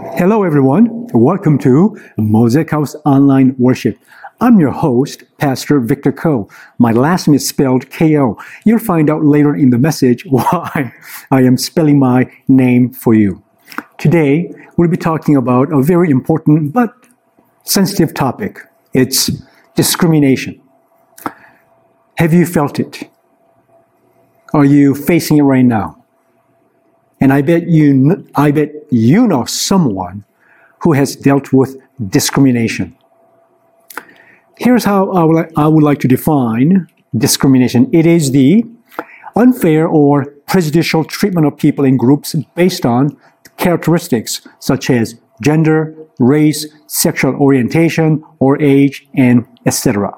Hello, everyone. Welcome to Mosaic House Online Worship. I'm your host, Pastor Victor Ko. My last name is spelled K-O. You'll find out later in the message why I am spelling my name for you. Today, we'll be talking about a very important but sensitive topic. It's discrimination. Have you felt it? Are you facing it right now? And I bet you know someone who has dealt with discrimination. Here's how I would like to define discrimination. It is the unfair or prejudicial treatment of people in groups based on characteristics such as gender, race, sexual orientation, or age, and etc.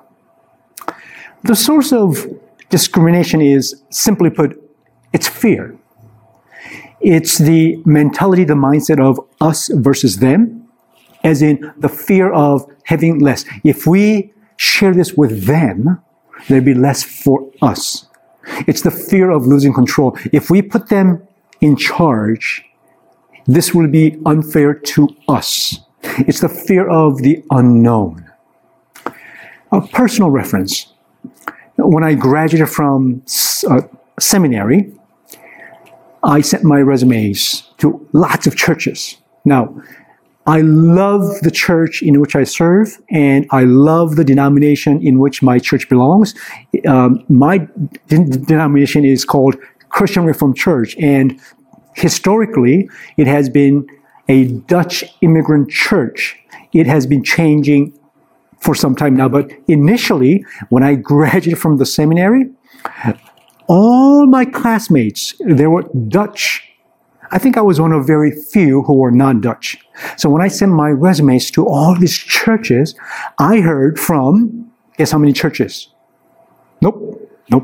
The source of discrimination is, simply put, it's fear. It's the mentality, the mindset of us versus them, as in the fear of having less. If we share this with them, there'll be less for us. It's the fear of losing control. If we put them in charge, this will be unfair to us. It's the fear of the unknown. A personal reference. When I graduated from seminary, I sent my resumes to lots of churches. Now, I love the church in which I serve, and I love the denomination in which my church belongs. My denomination is called Christian Reformed Church, and historically, it has been a Dutch immigrant church. It has been changing for some time now, but initially, when I graduated from the seminary, all my classmates, they were Dutch. I think I was one of very few who were non-Dutch. So when I sent my resumes to all these churches, I heard from, guess how many churches? Nope.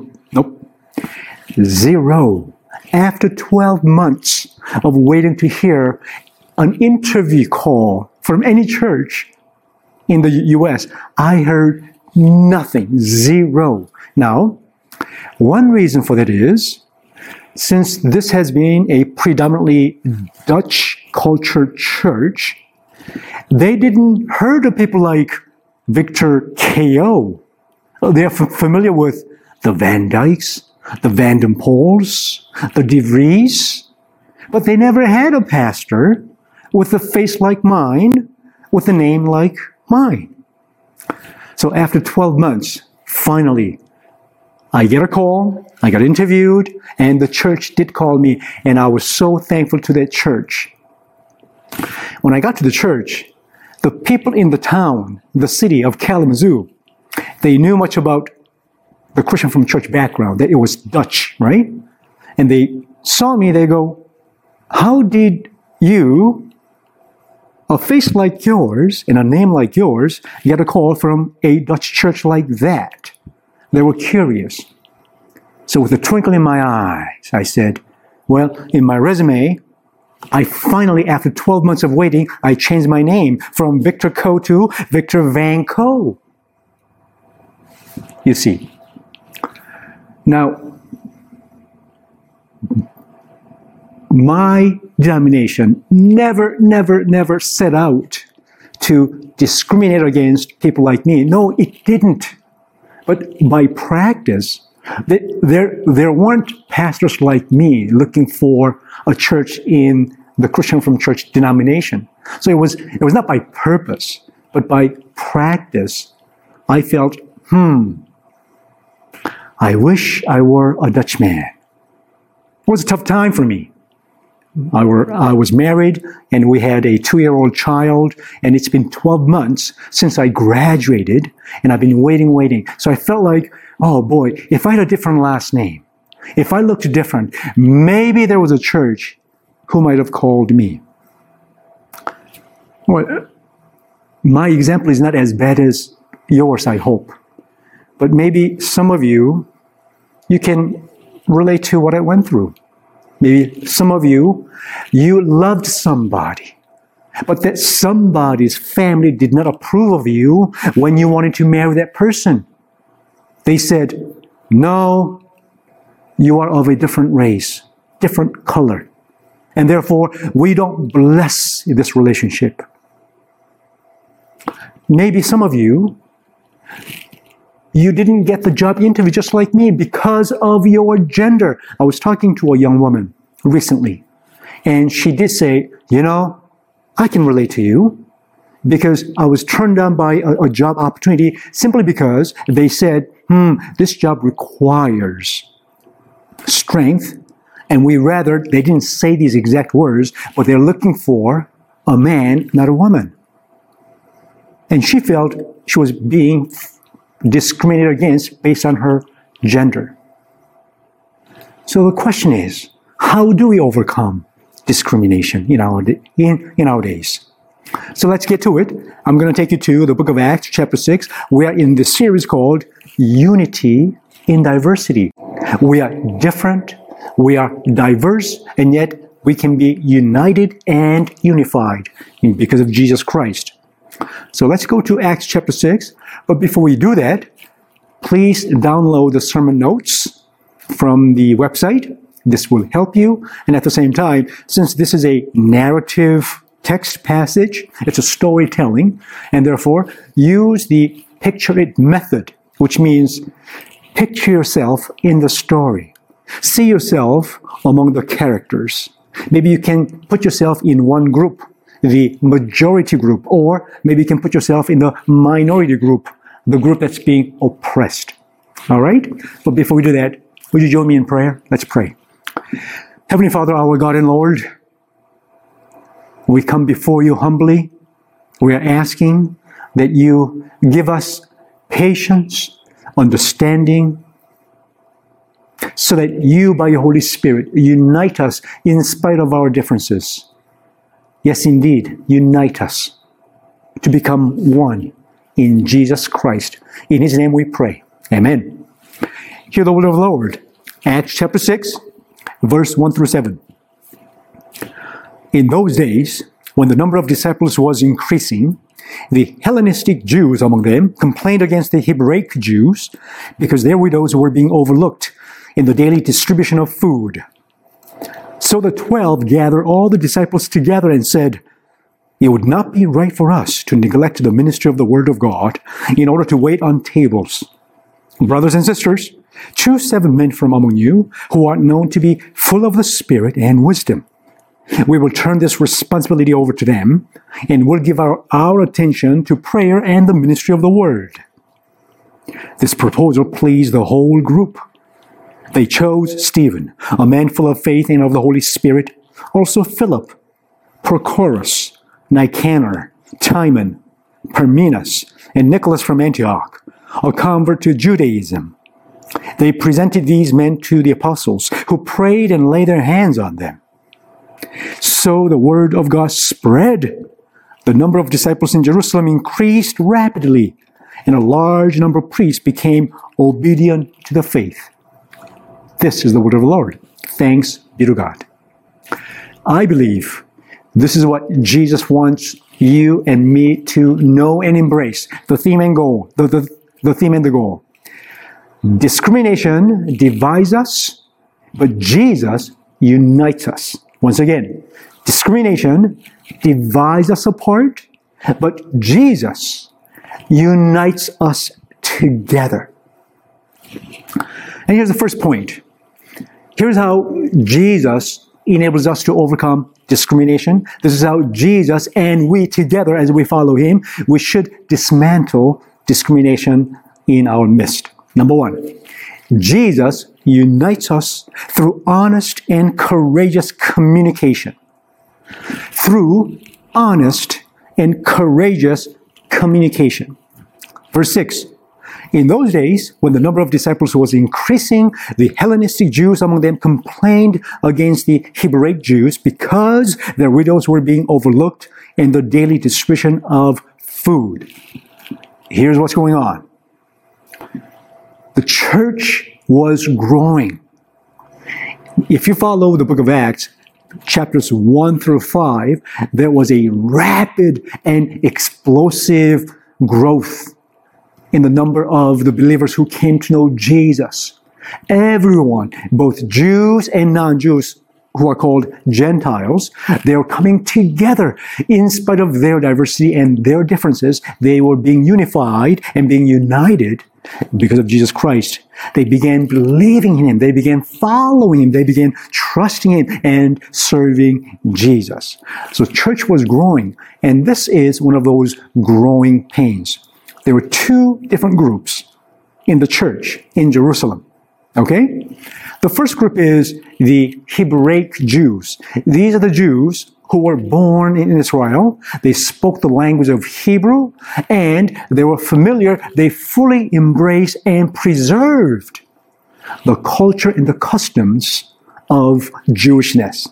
0. After 12 months of waiting to hear an interview call from any church in the U.S., I heard nothing. 0. Now, one reason for that is, since this has been a predominantly Dutch cultured church, they didn't heard of people like Victor K.O. They are familiar with the Van Dykes, the Van den Poels, the De Vries, but they never had a pastor with a face like mine, with a name like mine. So after 12 months, finally, I get a call, I got interviewed, and the church did call me, and I was so thankful to that church. When I got to the church, the people in the town, the city of Kalamazoo, they knew much about the Christian Reformed Church background, that it was Dutch, right? And they saw me, they go, how did you, a face like yours and a name like yours, get a call from a Dutch church like that? They were curious. So with a twinkle in my eyes, I said, well, in my resume, I finally, after 12 months of waiting, I changed my name from Victor Ko to Victor Van Ko. You see. Now, my denomination never set out to discriminate against people like me. No, it didn't. But by practice, there weren't pastors like me looking for a church in the Christian Reformed Church denomination. So it was not by purpose, but by practice. I felt, I wish I were a Dutchman. It was a tough time for me. I was married, and we had a 2-year-old child, and it's been 12 months since I graduated, and I've been waiting. So I felt like, oh boy, if I had a different last name, if I looked different, maybe there was a church who might have called me. Well, my example is not as bad as yours, I hope. But maybe some of you can relate to what I went through. Maybe some of you loved somebody, but that somebody's family did not approve of you when you wanted to marry that person. They said, no, you are of a different race, different color. And therefore, we don't bless this relationship. Maybe some of you didn't get the job interview just like me because of your gender. I was talking to a young woman recently, and she did say, I can relate to you because I was turned down by a job opportunity simply because they said, this job requires strength, and they didn't say these exact words, but they're looking for a man, not a woman. And she felt she was being discriminated against based on her gender. So the question is, how do we overcome discrimination in our days? So let's get to it. I'm going to take you to the book of Acts, chapter 6. We are in this series called Unity in Diversity. We are different, we are diverse, and yet we can be united and unified because of Jesus Christ. So let's go to Acts chapter 6. But before we do that, please download the sermon notes from the website. This will help you. And at the same time, since this is a narrative text passage, it's a storytelling, and therefore use the picture it method, which means picture yourself in the story. See yourself among the characters. Maybe you can put yourself in one group, the majority group, or maybe you can put yourself in the minority group, the group that's being oppressed. All right? But before we do that, would you join me in prayer? Let's pray. Heavenly Father, our God and Lord, we come before you humbly. We are asking that you give us patience, understanding, so that you, by your Holy Spirit, unite us in spite of our differences. Yes, indeed, unite us to become one in Jesus Christ. In His name we pray. Amen. Hear the word of the Lord. Acts chapter 6, verse 1 through 7. In those days, when the number of disciples was increasing, the Hellenistic Jews among them complained against the Hebraic Jews because their widows were being overlooked in the daily distribution of food. So the 12 gathered all the disciples together and said, "It would not be right for us to neglect the ministry of the Word of God in order to wait on tables. Brothers and sisters, choose 7 men from among you who are known to be full of the Spirit and wisdom. We will turn this responsibility over to them, and we'll give our attention to prayer and the ministry of the Word." This proposal pleased the whole group. They chose Stephen, a man full of faith and of the Holy Spirit, also Philip, Prochorus, Nicanor, Timon, Parmenas, and Nicholas from Antioch, a convert to Judaism. They presented these men to the apostles, who prayed and laid their hands on them. So the word of God spread. The number of disciples in Jerusalem increased rapidly, and a large number of priests became obedient to the faith. This is the word of the Lord. Thanks be to God. I believe this is what Jesus wants you and me to know and embrace. The theme and goal. The theme and the goal. Discrimination divides us, but Jesus unites us. Once again, discrimination divides us apart, but Jesus unites us together. And here's the first point. Here's how Jesus enables us to overcome discrimination. This is how Jesus and we together, as we follow Him, we should dismantle discrimination in our midst. Number 1, Jesus unites us through honest and courageous communication. Through honest and courageous communication. Verse 6. In those days, when the number of disciples was increasing, the Hellenistic Jews among them complained against the Hebraic Jews because their widows were being overlooked in the daily distribution of food. Here's what's going on. The church was growing. If you follow the book of Acts, chapters 1 through 5, there was a rapid and explosive growth in the number of the believers who came to know Jesus. Everyone, both Jews and non-Jews, who are called Gentiles, they were coming together in spite of their diversity and their differences. They were being unified and being united because of Jesus Christ. They began believing in Him. They began following Him. They began trusting Him and serving Jesus. So church was growing, and this is one of those growing pains. There were two different groups in the church in Jerusalem. Okay? The first group is the Hebraic Jews. These are the Jews who were born in Israel. They spoke the language of Hebrew, and they were familiar. They fully embraced and preserved the culture and the customs of Jewishness.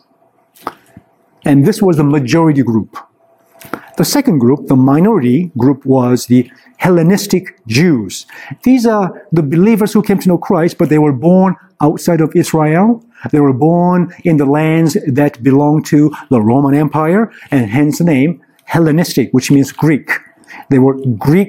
And this was the majority group. The second group, the minority group, was the Hellenistic Jews. These are the believers who came to know Christ, but they were born outside of Israel. They were born in the lands that belonged to the Roman Empire, and hence the name Hellenistic, which means Greek. They were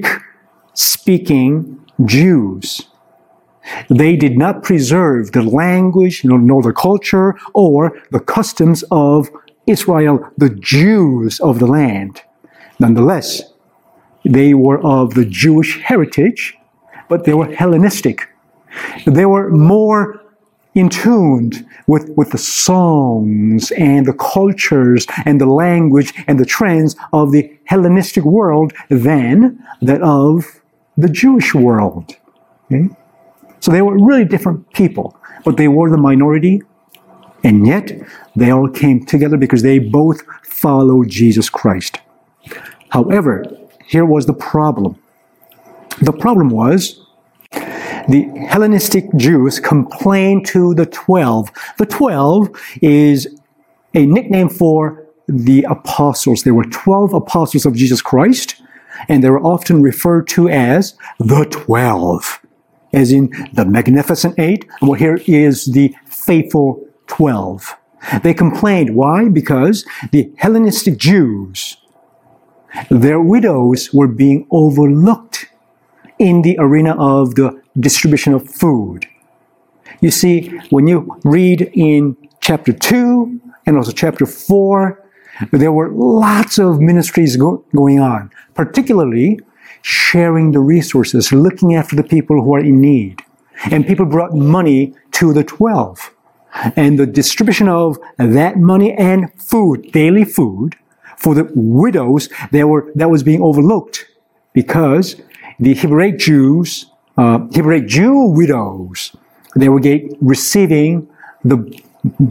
Greek-speaking Jews. They did not preserve the language, nor the culture, or the customs of Israel, the Jews of the land. Nonetheless, they were of the Jewish heritage, but they were Hellenistic. They were more in tune with the songs and the cultures and the language and the trends of the Hellenistic world than that of the Jewish world. Okay? So they were really different people, but they were the minority, and yet they all came together because they both followed Jesus Christ. However, here was the problem. The problem was the Hellenistic Jews complained to the 12. The 12 is a nickname for the apostles. There were 12 apostles of Jesus Christ, and they were often referred to as the 12, as in the Magnificent Eight. Well, here is the faithful 12. They complained. Why? Because the Hellenistic Jews, their widows were being overlooked in the arena of the distribution of food. You see, when you read in chapter 2 and also chapter 4, there were lots of ministries going on, particularly sharing the resources, looking after the people who are in need. And people brought money to the 12. And the distribution of that money and food, daily food, for the widows, that was being overlooked because the Hebraic Jews, Hebraic Jew widows, they were receiving the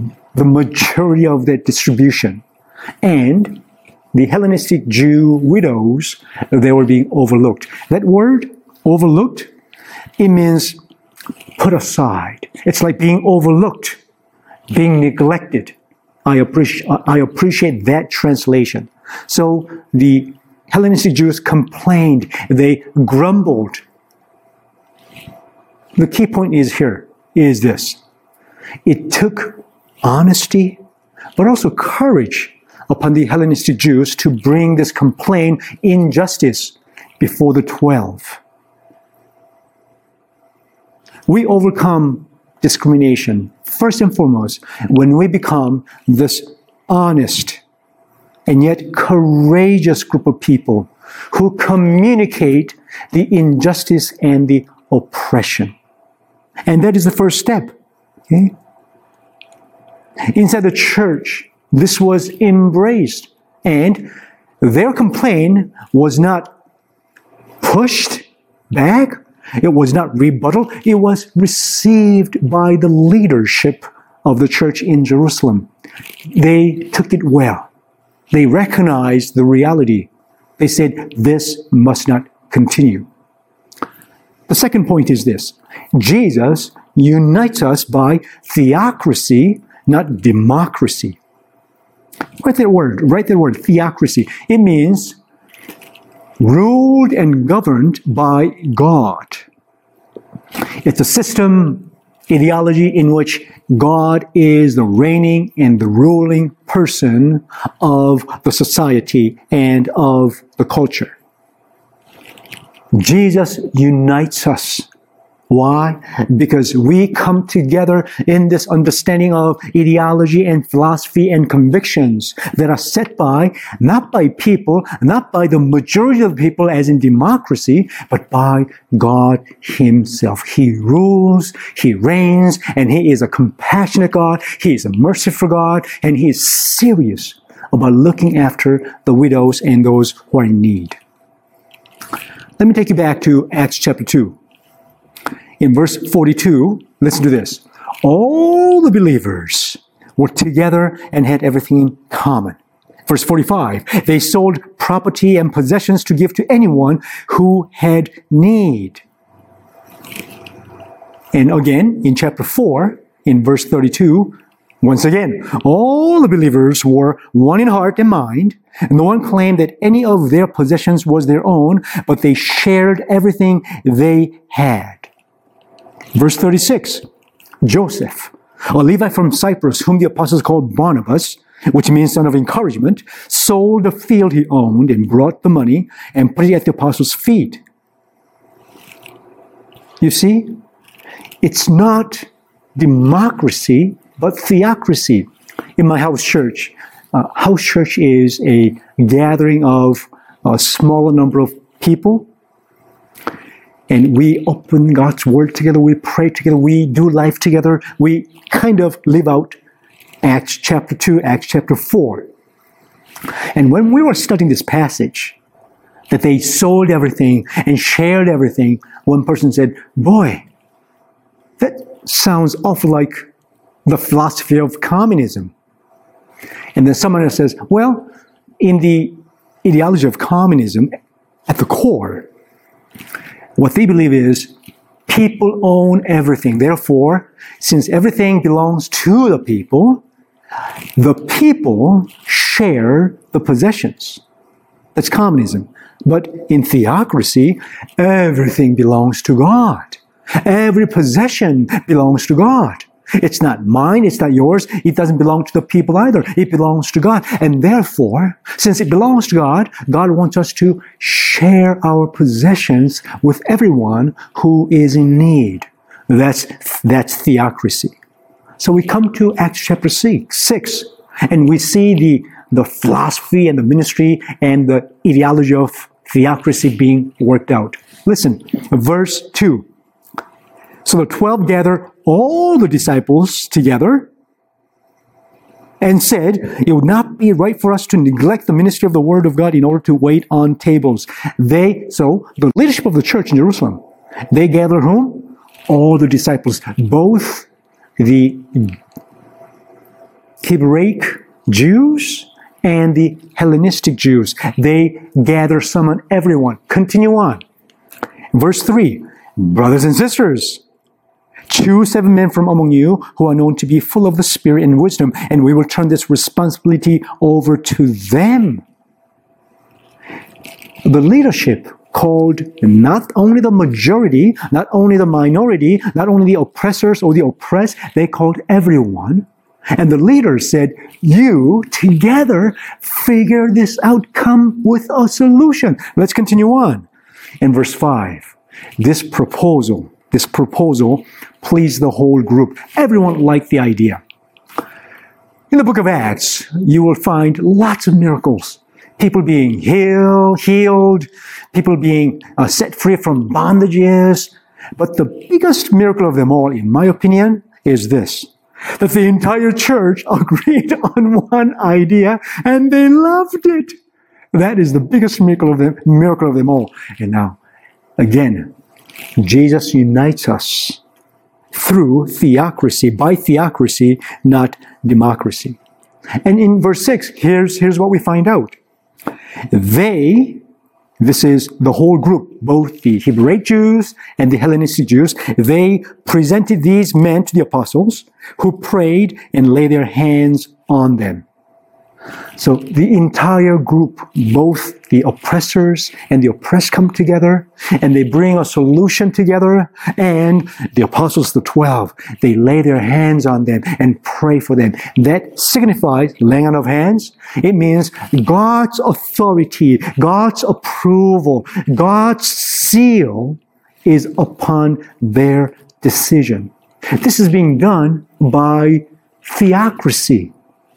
majority of that distribution. And the Hellenistic Jew widows, they were being overlooked. That word, overlooked, it means put aside. It's like being overlooked, being neglected. I appreciate that translation. So the Hellenistic Jews complained. They grumbled. The key point is this. It took honesty, but also courage upon the Hellenistic Jews to bring this complaint, injustice, before the 12. We overcome discrimination, first and foremost, when we become this honest and yet courageous group of people who communicate the injustice and the oppression. And that is the first step. Okay? Inside the church, this was embraced, and their complaint was not pushed back. It was not rebutted. It was received by the leadership of the church in Jerusalem. They took it well. They recognized the reality. They said, this must not continue. The second point is this. Jesus unites us by theocracy, not democracy. Write that word, theocracy. It means ruled and governed by God. It's a system, ideology in which God is the reigning and the ruling person of the society and of the culture. Jesus unites us Why? Because we come together in this understanding of ideology and philosophy and convictions that are set by, not by people, not by the majority of people as in democracy, but by God Himself. He rules, He reigns, and He is a compassionate God, He is a merciful God, and He is serious about looking after the widows and those who are in need. Let me take you back to Acts chapter 2. In verse 42, listen to this. All the believers were together and had everything in common. Verse 45, they sold property and possessions to give to anyone who had need. And again, in chapter 4, in verse 32, once again, all the believers were one in heart and mind. No one claimed that any of their possessions was their own, but they shared everything they had. Verse 36, Joseph, a Levite from Cyprus, whom the apostles called Barnabas, which means son of encouragement, sold the field he owned and brought the money and put it at the apostles' feet. You see, it's not democracy, but theocracy. In my house church is a gathering of a smaller number of people. And we open God's Word together, we pray together, we do life together, we kind of live out Acts chapter 2, Acts chapter 4. And when we were studying this passage, that they sold everything and shared everything, one person said, boy, that sounds awful like the philosophy of communism. And then someone else says, well, in the ideology of communism, at the core, what they believe is people own everything. Therefore, since everything belongs to the people share the possessions. That's communism. But in theocracy, everything belongs to God. Every possession belongs to God. It's not mine, it's not yours, it doesn't belong to the people either. It belongs to God. And therefore, since it belongs to God, God wants us to share our possessions with everyone who is in need. That's theocracy. So we come to Acts chapter 6, and we see the philosophy and the ministry and the ideology of theocracy being worked out. Listen, verse 2. So the 12 gathered all the disciples together and said, it would not be right for us to neglect the ministry of the Word of God in order to wait on tables. So the leadership of the church in Jerusalem, they gathered whom? All the disciples, both the Hebraic Jews and the Hellenistic Jews. They gather, summon everyone. Continue on. Verse 3, brothers and sisters, choose 7 men from among you who are known to be full of the Spirit and wisdom, and we will turn this responsibility over to them. The leadership called not only the majority, not only the minority, not only the oppressors or the oppressed, they called everyone. And the leader said, you together figure this out, come with a solution. Let's continue on. In verse 5, this proposal pleased the whole group. Everyone liked the idea. In the book of Acts, you will find lots of miracles. People being healed, people being set free from bondages. But the biggest miracle of them all, in my opinion, is this: that the entire church agreed on one idea and they loved it. That is the biggest miracle of them all. And now, again, Jesus unites us through theocracy, by theocracy, not democracy. And in verse 6, here's what we find out. This is the whole group, both the Hebraic Jews and the Hellenistic Jews, they presented these men to the apostles, who prayed and laid their hands on them. So the entire group, both the oppressors and the oppressed, come together and they bring a solution together, and the apostles, the 12, they lay their hands on them and pray for them. That signifies laying on of hands. It means God's authority, God's approval, God's seal is upon their decision. This is being done by theocracy.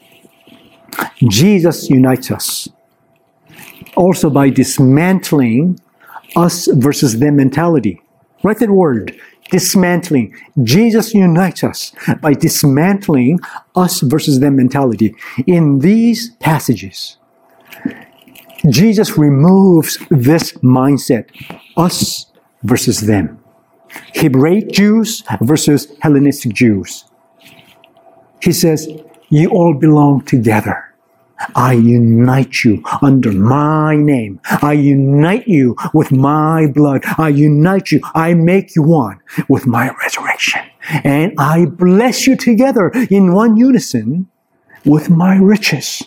Jesus unites us also by dismantling us versus them mentality. Write that word, dismantling. Jesus unites us by dismantling us versus them mentality. In these passages, Jesus removes this mindset, us versus them. Hebraic Jews versus Hellenistic Jews. He says, you all belong together. I unite you under my name. I unite you with my blood. I unite you. I make you one with my resurrection. And I bless you together in one unison with my riches.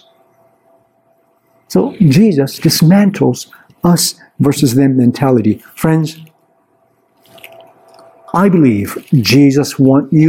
So Jesus dismantles us versus them mentality. Friends, I believe Jesus wants you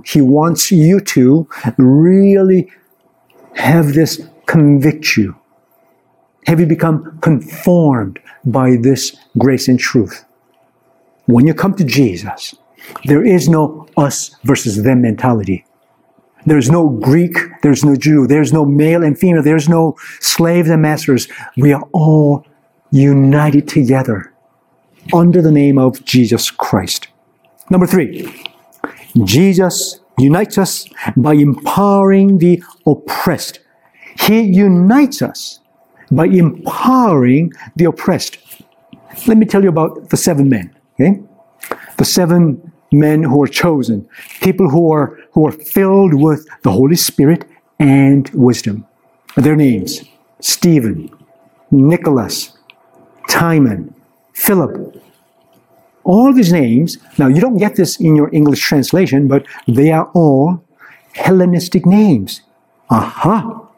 to really have this convict you. Have you become conformed by this grace and truth? When you come to Jesus, there is no us versus them mentality. There's no Greek, there's no Jew, there's no male and female, there's no slaves and masters. We are all united together under the name of Jesus Christ. Number 3, Jesus unites us by empowering the oppressed. He unites us by empowering the oppressed. Let me tell you about the 7 men, okay? The 7 men who are chosen, people who are filled with the Holy Spirit and wisdom. Their names: Stephen, Nicholas, Timon, Philip. All these names, now you don't get this in your English translation, but they are all Hellenistic names. Aha!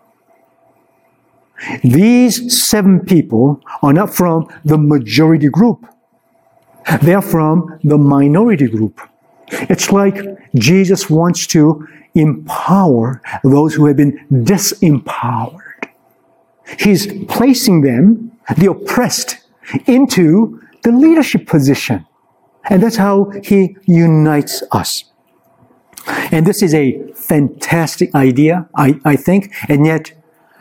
These 7 people are not from the majority group. They are from the minority group. It's like Jesus wants to empower those who have been disempowered. He's placing them, the oppressed, into the leadership position. And that's how he unites us. And this is a fantastic idea, I think, and yet,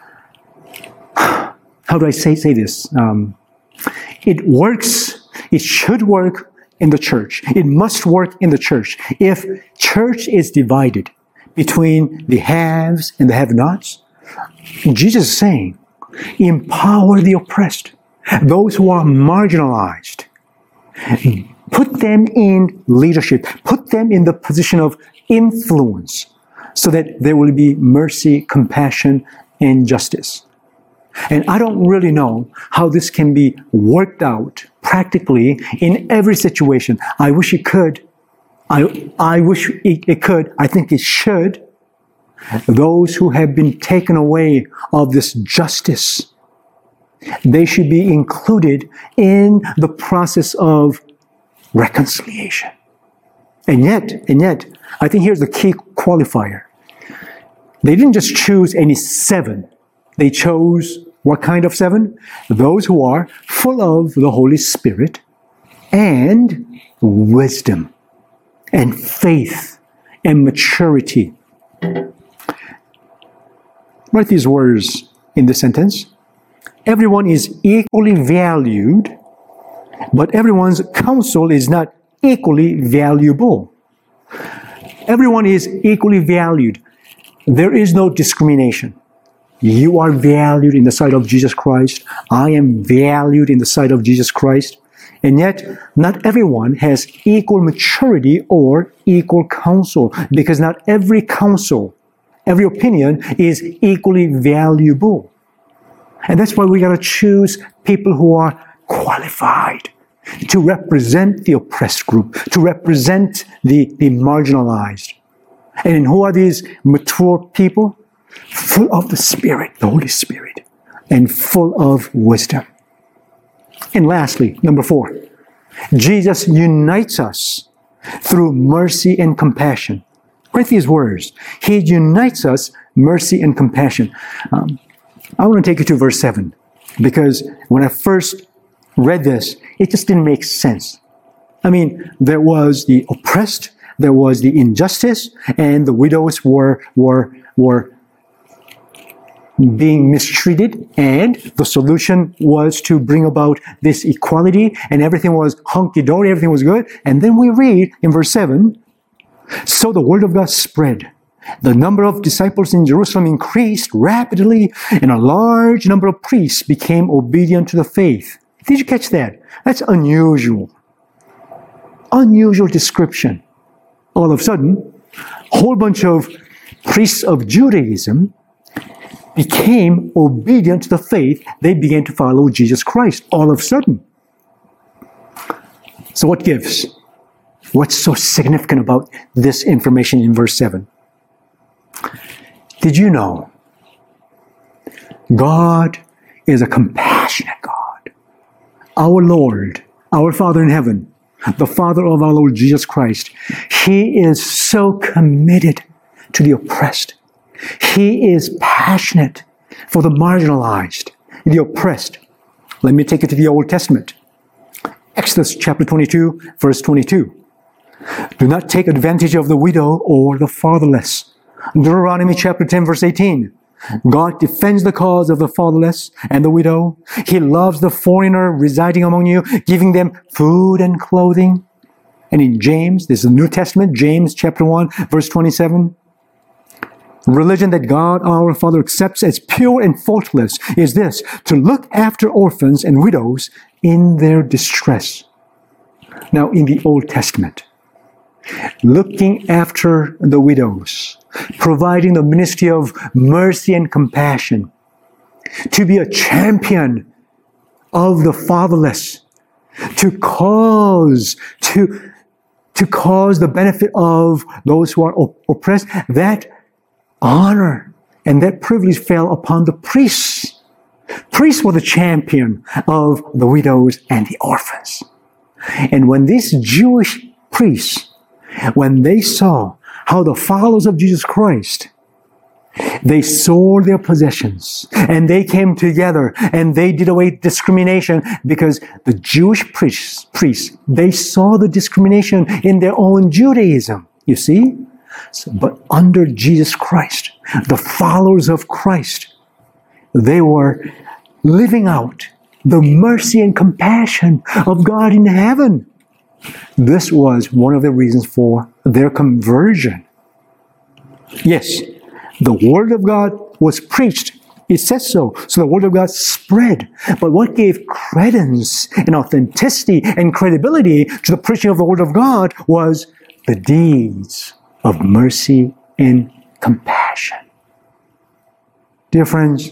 how do I say this? It works, it should work in the church. It must work in the church. If church is divided between the haves and the have-nots, Jesus is saying, empower the oppressed, those who are marginalized. Put them in leadership. Put them in the position of influence so that there will be mercy, compassion, and justice. And I don't really know how this can be worked out practically in every situation. I wish it could. I wish it could. I think it should. Those who have been taken away of this justice, they should be included in the process of reconciliation. And yet, I think here's the key qualifier. They didn't just choose any 7. They chose what kind of 7? Those who are full of the Holy Spirit and wisdom and faith and maturity. Write these words in the sentence. Everyone is equally valued, but everyone's counsel is not equally valuable. Everyone is equally valued. There is no discrimination. You are valued in the sight of Jesus Christ. I am valued in the sight of Jesus Christ. And yet, not everyone has equal maturity or equal counsel, because not every counsel, every opinion is equally valuable. And that's why we got to choose people who are qualified to represent the oppressed group, to represent the marginalized. And who are these mature people? Full of the Spirit, the Holy Spirit, and full of wisdom. And lastly, number 4, Jesus unites us through mercy and compassion. Write these words. He unites us, mercy and compassion. I want to take you to verse 7, because when I first read this, it just didn't make sense. I mean, there was the oppressed, there was the injustice, and the widows were being mistreated, and the solution was to bring about this equality, and everything was hunky-dory, everything was good. And then we read in verse 7, so the word of God spread. The number of disciples in Jerusalem increased rapidly, and a large number of priests became obedient to the faith. Did you catch that? That's unusual. Unusual description. All of a sudden, a whole bunch of priests of Judaism became obedient to the faith. They began to follow Jesus Christ all of a sudden. So what gives? What's so significant about this information in verse 7? Did you know God is a compassionate God? Our Lord, our Father in heaven, the Father of our Lord Jesus Christ, He is so committed to the oppressed. He is passionate for the marginalized, the oppressed. Let me take you to the Old Testament. Exodus chapter 22, verse 22. Do not take advantage of the widow or the fatherless. Deuteronomy chapter 10, verse 18. God defends the cause of the fatherless and the widow. He loves the foreigner residing among you, giving them food and clothing. And in James, this is the New Testament, James chapter 1, verse 27. Religion that God our Father accepts as pure and faultless is this, to look after orphans and widows in their distress. Now, in the Old Testament, looking after the widows, providing the ministry of mercy and compassion, to be a champion of the fatherless, to cause the benefit of those who are oppressed, that honor and that privilege fell upon the priests. Priests were the champion of the widows and the orphans. And when these Jewish priests, when they saw how the followers of Jesus Christ, they sold their possessions and they came together and they did away discrimination, because the Jewish priests, they saw the discrimination in their own Judaism, you see? But under Jesus Christ, the followers of Christ, they were living out the mercy and compassion of God in heaven. This was one of the reasons for their conversion. Yes, the Word of God was preached. It says so. So the Word of God spread. But what gave credence and authenticity and credibility to the preaching of the Word of God was the deeds of mercy and compassion. Dear friends,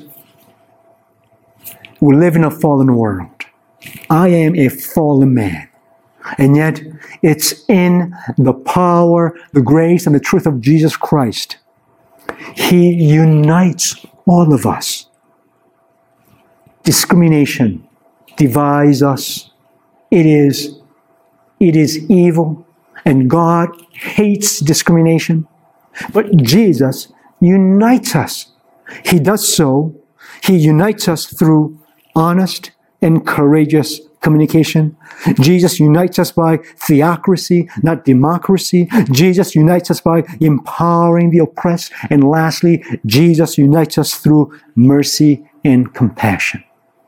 we live in a fallen world. I am a fallen man. And yet, it's in the power, the grace, and the truth of Jesus Christ. He unites all of us. Discrimination divides us. It is evil, and God hates discrimination. But Jesus unites us. He does so. He unites us through honest and courageous communication. Jesus unites us by theocracy, not democracy. Jesus unites us by empowering the oppressed. And lastly, Jesus unites us through mercy and compassion.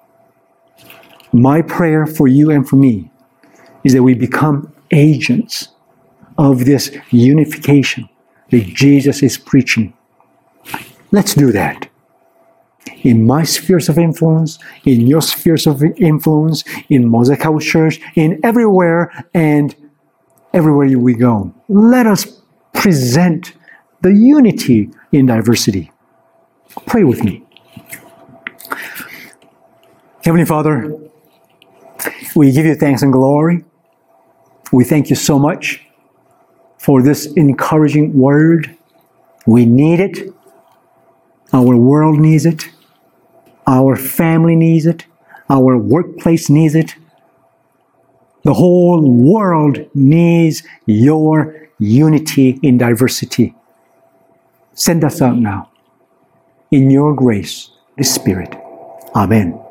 My prayer for you and for me is that we become agents of this unification that Jesus is preaching. Let's do that. In my spheres of influence, in your spheres of influence, in Mosaic House Church, in everywhere and everywhere we go. Let us present the unity in diversity. Pray with me. Heavenly Father, we give you thanks and glory. We thank you so much for this encouraging word. We need it. Our world needs it. Our family needs it. Our workplace needs it. The whole world needs your unity in diversity. Send us out now. In your grace, the Spirit. Amen.